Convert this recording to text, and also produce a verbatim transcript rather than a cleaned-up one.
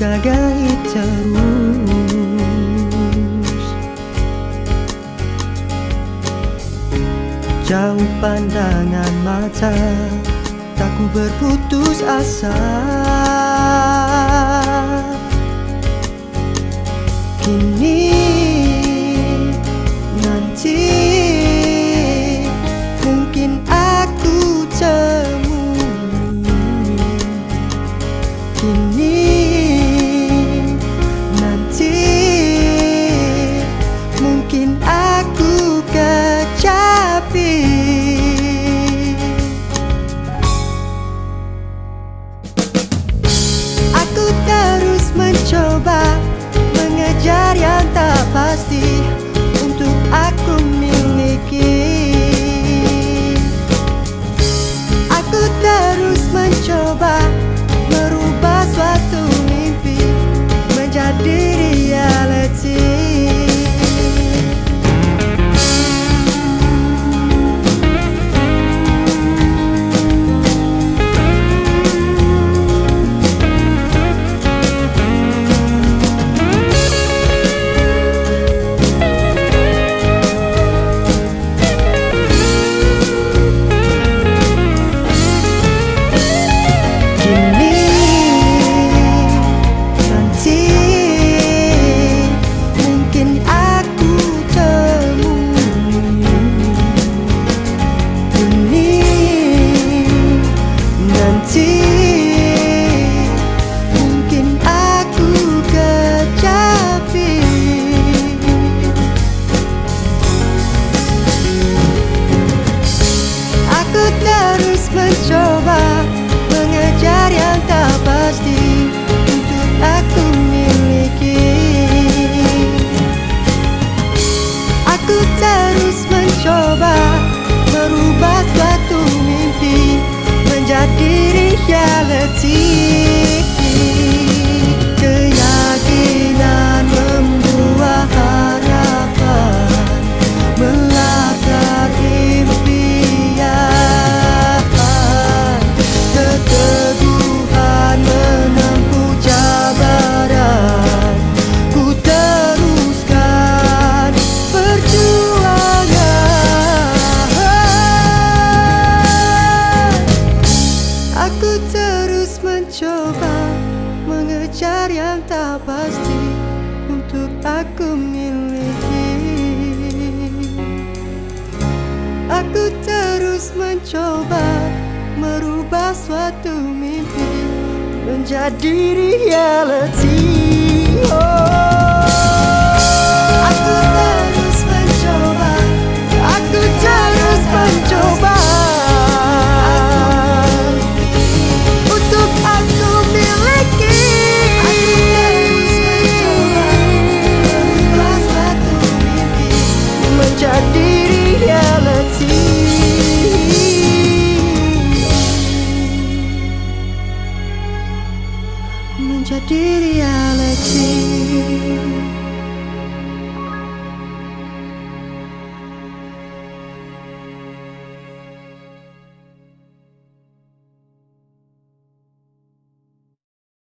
gagahi terus. Jauh pandangan mata, tak ku berputus asa. Kini nanti mungkin aku temui. Kini nanti mungkin aku kecapi. Aku terus mencoba mengejar yang tak pasti untuk aku miliki. Aku terus mencoba merubah suatu mimpi menjadi reality. Mencoba mengejar yang tak pasti untuk aku miliki. Aku terus mencoba merubah suatu mimpi menjadi reality. Keyakinan membuah harapan, melangkah impian. Keteguhan menempuh cabaran, ku teruskan perjuangan. Aku terus mencoba mengejar yang tak pasti untuk aku miliki. Aku terus mencoba merubah suatu mimpi menjadi reality. Oh, aku terus mencoba, aku terus mencoba untuk aku miliki. Aku terus mencoba merubah suatu mimpi menjadi reality. Menjadi reality.